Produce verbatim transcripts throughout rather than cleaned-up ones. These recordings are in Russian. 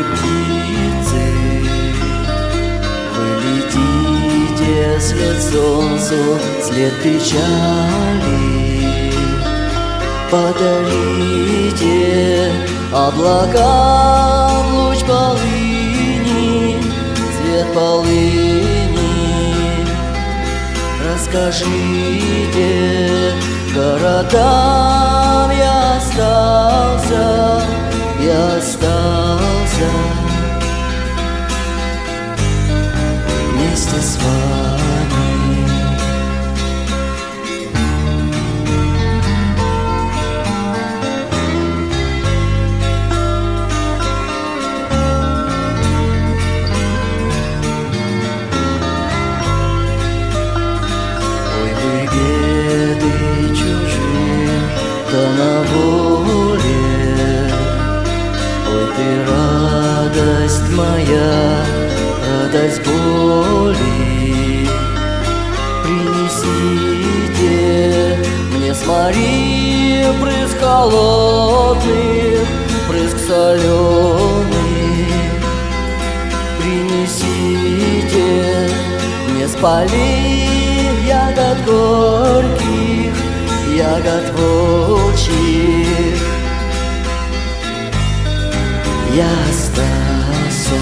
птицы, вы летите след солнцу, след печали. Подарите облакам луч полыни, цвет полыни. Расскажите городам, я остался, я остался вместе с вами. На воле, ой, ты радость моя, радость боли. Принесите мне с Марии брызг холодных, брызг соленых. Принесите мне с полей ягод горьких, ягод волчьих. Я остался.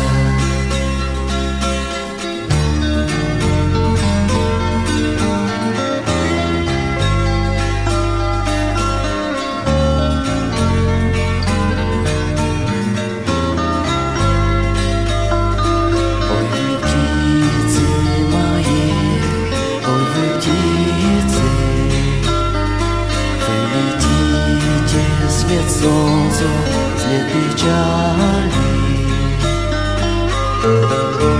Ой, вы птицы мои, ой, вы птицы, след солнцу, след печали.